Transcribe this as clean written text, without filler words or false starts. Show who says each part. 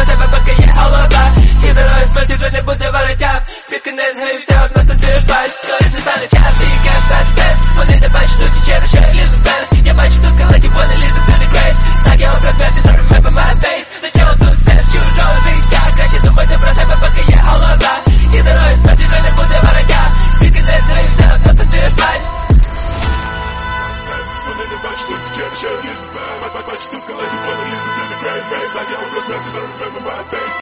Speaker 1: себе, поки є голова. І дорогою смерті вже не буде валиття. Під кінець граю